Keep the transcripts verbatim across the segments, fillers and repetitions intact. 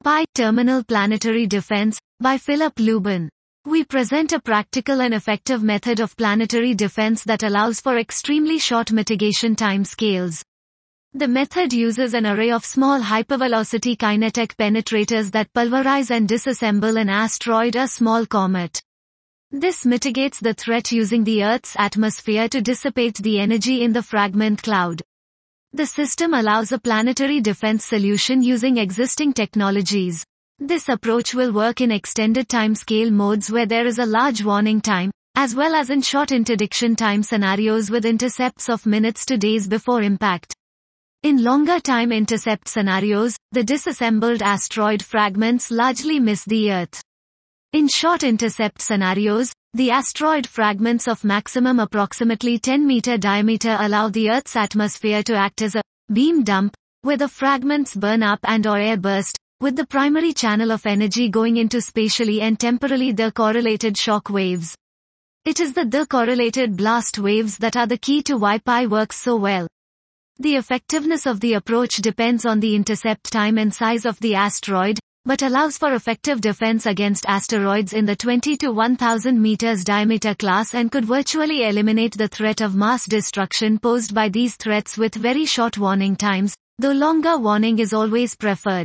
Pi Terminal Planetary Defense, by Philip Lubin. We present a practical and effective method of planetary defense that allows for extremely short mitigation time scales. The method uses an array of small hypervelocity kinetic penetrators that pulverize and disassemble an asteroid or small comet. This mitigates the threat using the Earth's atmosphere to dissipate the energy in the fragment cloud. The system allows a planetary defense solution using existing technologies. This approach will work in extended timescale modes where there is a large warning time, as well as in short interdiction time scenarios with intercepts of minutes to days before impact. In longer time intercept scenarios, the disassembled asteroid fragments largely miss the Earth. In short intercept scenarios, the asteroid fragments of maximum approximately ten meter diameter allow the Earth's atmosphere to act as a beam dump, where the fragments burn up and or air burst, with the primary channel of energy going into spatially and temporally the correlated shock waves. It is the the correlated blast waves that are the key to why Pi works so well. The effectiveness of the approach depends on the intercept time and size of the asteroid, but allows for effective defense against asteroids in the twenty to one thousand meters diameter class and could virtually eliminate the threat of mass destruction posed by these threats with very short warning times, though longer warning is always preferred.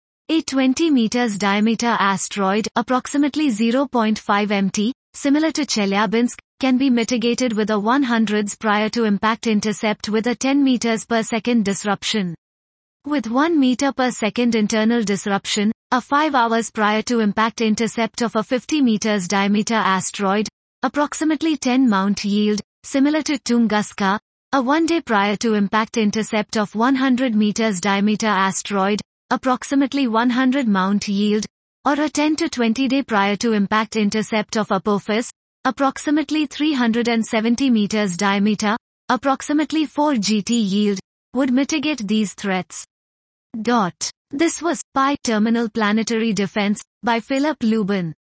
A twenty meters diameter asteroid, approximately zero point five meters, similar to Chelyabinsk, can be mitigated with a one hundredths prior to impact intercept with a ten meters per second disruption. With one meter per second internal disruption, a five hours prior to impact intercept of a fifty meters diameter asteroid, approximately ten mount yield, similar to Tunguska, a one day prior to impact intercept of one hundred meters diameter asteroid, approximately one hundred mount yield, or a ten to twenty day prior to impact intercept of Apophis, approximately three hundred seventy meters diameter, approximately four G T yield, would mitigate these threats. Dot. This was Pi Terminal Planetary Defense by Philip Lubin.